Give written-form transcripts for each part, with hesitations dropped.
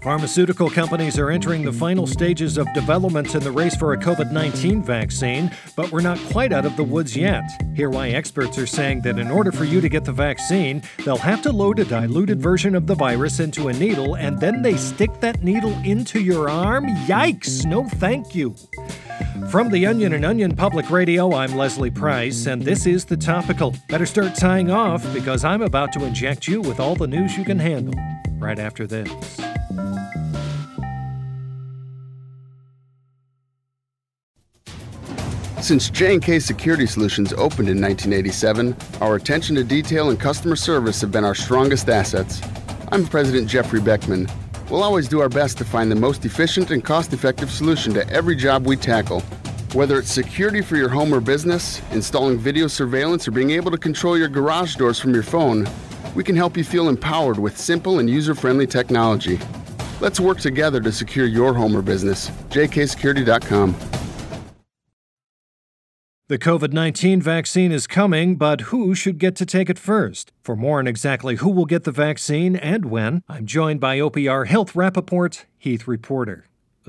Pharmaceutical companies are entering the final stages of development in the race for a COVID-19 vaccine, but we're not quite out of the woods yet. Hear why experts are saying that in order for you to get the vaccine, they'll have to load a diluted version of the virus into a needle, and then they stick that needle into your arm? Yikes! No thank you. From The Onion and Onion Public Radio, I'm Leslie Price, and this is The Topical. Better start tying off, because I'm about to inject you with all the news you can handle. Right after this. Since J&K Security Solutions opened in 1987, our attention to detail and customer service have been our strongest assets. I'm President Jeffrey Beckman. We'll always do our best to find the most efficient and cost-effective solution to every job we tackle. Whether it's security for your home or business, installing video surveillance, or being able to control your garage doors from your phone, we can help you feel empowered with simple and user-friendly technology. Let's work together to secure your home or business. jksecurity.com. The COVID-19 vaccine is coming, but who should get to take it first? For more on exactly who will get the vaccine and when, I'm joined by OPR Health Rappaport, Heath Reporter.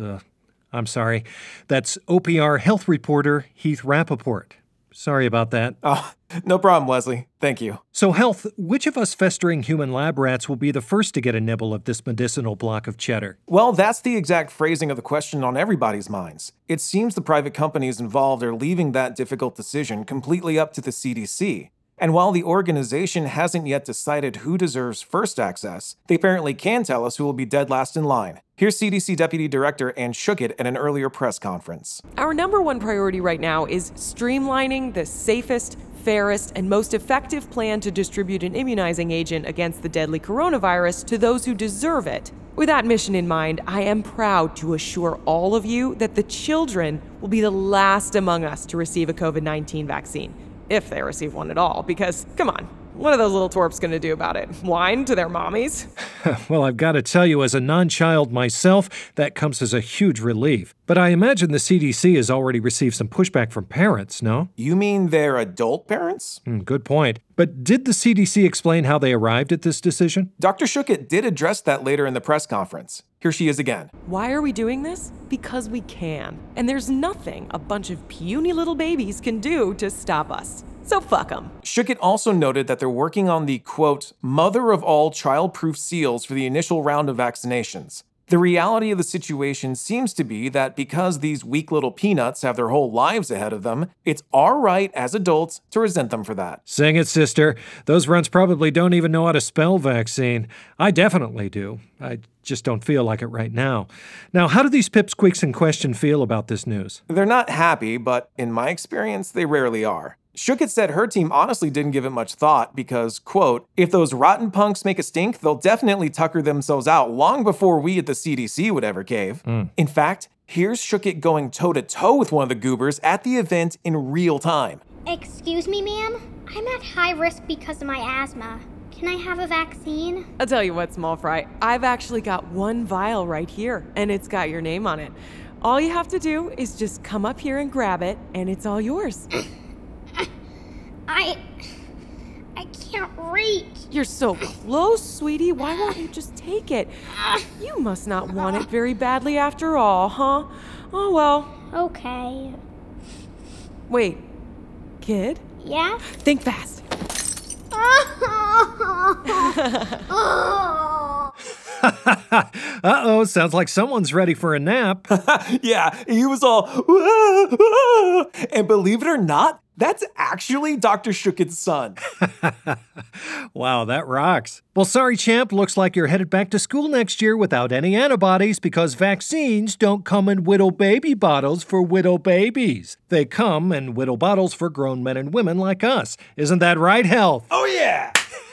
That's OPR Health Reporter, Heath Rappaport. Sorry about that. Oh, no problem, Leslie. Thank you. So, Health, which of us festering human lab rats will be the first to get a nibble of this medicinal block of cheddar? Well, that's the exact phrasing of the question on everybody's minds. It seems the private companies involved are leaving that difficult decision completely up to the CDC. And while the organization hasn't yet decided who deserves first access, they apparently can tell us who will be dead last in line. Here's CDC Deputy Director Anne Schuchat at an earlier press conference. Our number one priority right now is streamlining the safest, fairest, and most effective plan to distribute an immunizing agent against the deadly coronavirus to those who deserve it. With that mission in mind, I am proud to assure all of you that the children will be the last among us to receive a COVID-19 vaccine. If they receive one at all, because, come on, what are those little twerps going to do about it? Whine to their mommies? Well, I've got to tell you, as a non-child myself, that comes as a huge relief. But I imagine the CDC has already received some pushback from parents, no? You mean their adult parents? Good point. But did the CDC explain how they arrived at this decision? Dr. Schuchat did address that later in the press conference. Here she is again. Why are we doing this? Because we can. And there's nothing a bunch of puny little babies can do to stop us. So fuck them. Schuchat also noted that they're working on the, quote, mother of all child-proof seals for the initial round of vaccinations. The reality of the situation seems to be that because these weak little peanuts have their whole lives ahead of them, it's our right as adults to resent them for that. Sing it, sister. Those runts probably don't even know how to spell vaccine. I definitely do. I just don't feel like it right now. Now, how do these pipsqueaks in question feel about this news? They're not happy, but in my experience, they rarely are. Schuchat said her team honestly didn't give it much thought because, quote, if those rotten punks make a stink, they'll definitely tucker themselves out long before we at the CDC would ever cave. In fact, here's Schuchat going toe-to-toe with one of the goobers at the event in real time. Excuse me, ma'am? I'm at high risk because of my asthma. Can I have a vaccine? I'll tell you what, small fry, I've actually got one vial right here, and it's got your name on it. All you have to do is just come up here and grab it, and it's all yours. I can't reach. You're so close, sweetie. Why won't you just take it? You must not want it very badly after all, huh? Oh, well. Okay. Wait. Kid? Yeah? Think fast. Uh-oh, sounds like someone's ready for a nap. Yeah, he was all, and believe it or not, that's actually Dr. Schuchat's son. Wow, that rocks. Well, sorry, champ. Looks like you're headed back to school next year without any antibodies because vaccines don't come in whittle baby bottles for whittle babies. They come in whittle bottles for grown men and women like us. Isn't that right, Health? Oh, yeah.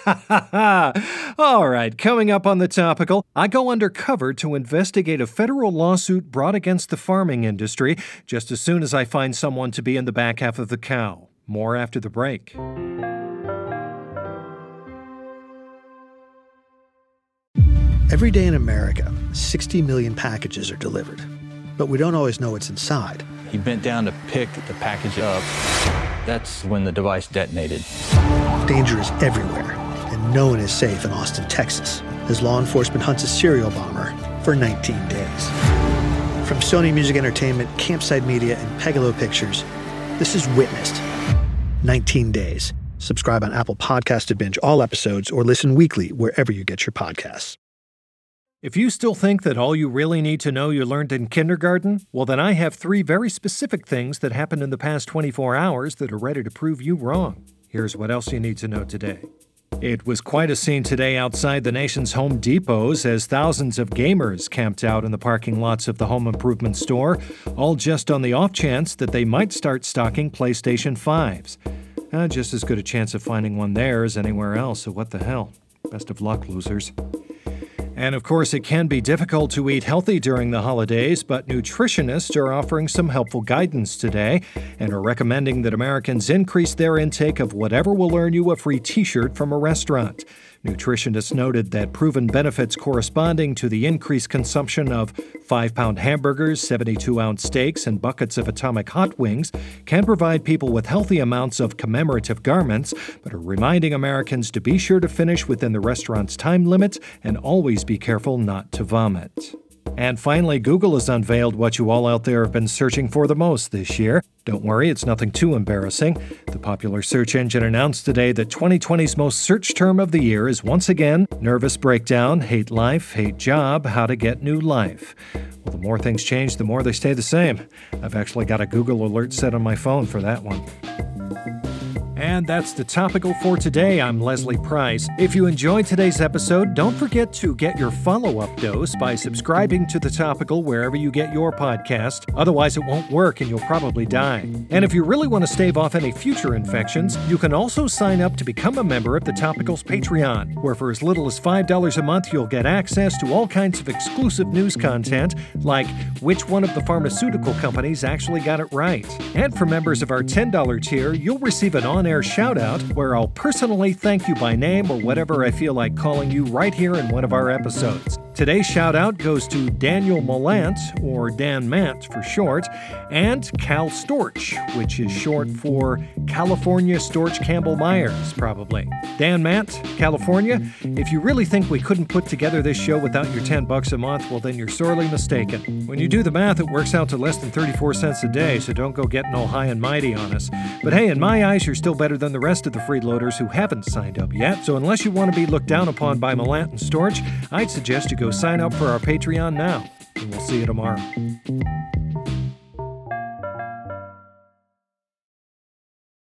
All right, coming up on The Topical, I go undercover to investigate a federal lawsuit brought against the farming industry just as soon as I find someone to be in the back half of the cow. More after the break. Every day in America, 60 million packages are delivered. But we don't always know what's inside. He bent down to pick the package up. That's when the device detonated. Danger is everywhere, and no one is safe in Austin, Texas, as law enforcement hunts a serial bomber for 19 days. From Sony Music Entertainment, Campside Media, and Pegalo Pictures, this is Witnessed. 19 days. Subscribe on Apple Podcasts to binge all episodes or listen weekly wherever you get your podcasts. If you still think that all you really need to know you learned in kindergarten, well, then I have 3 very specific things that happened in the past 24 hours that are ready to prove you wrong. Here's what else you need to know today. It was quite a scene today outside the nation's Home Depots as thousands of gamers camped out in the parking lots of the home improvement store, all just on the off chance that they might start stocking PlayStation 5s. Just as good a chance of finding one there as anywhere else, so what the hell? Best of luck, losers. And of course, it can be difficult to eat healthy during the holidays, but nutritionists are offering some helpful guidance today and are recommending that Americans increase their intake of whatever will earn you a free t-shirt from a restaurant. Nutritionists noted that proven benefits corresponding to the increased consumption of 5-pound hamburgers, 72-ounce steaks, and buckets of Atomic Hot Wings can provide people with healthy amounts of commemorative garments, but are reminding Americans to be sure to finish within the restaurant's time limit and always be careful not to vomit. And finally, Google has unveiled what you all out there have been searching for the most this year. Don't worry, it's nothing too embarrassing. The popular search engine announced today that 2020's most searched term of the year is once again nervous breakdown, hate life, hate job, how to get new life. Well, the more things change, the more they stay the same. I've actually got a Google alert set on my phone for that one. And that's the Topical for today. I'm Leslie Price. If you enjoyed today's episode, don't forget to get your follow-up dose by subscribing to The Topical wherever you get your podcast. Otherwise, it won't work and you'll probably die. And if you really want to stave off any future infections, you can also sign up to become a member of The Topical's Patreon, where for as little as $5 a month, you'll get access to all kinds of exclusive news content, like which one of the pharmaceutical companies actually got it right. And for members of our $10 tier, you'll receive an on-air shout-out where I'll personally thank you by name or whatever I feel like calling you right here in one of our episodes. Today's shout-out goes to Daniel Millant, or Dan Matt for short, and Cal Storch, which is short for California Storch Campbell Myers, probably. Dan Matt, California, if you really think we couldn't put together this show without your $10 a month, well then you're sorely mistaken. When you do the math, it works out to less than 34 cents a day, so don't go getting all high and mighty on us. But hey, in my eyes, you're still better than the rest of the freeloaders who haven't signed up yet, so unless you want to be looked down upon by Millant and Storch, I'd suggest you go sign up for our Patreon now, and we'll see you tomorrow.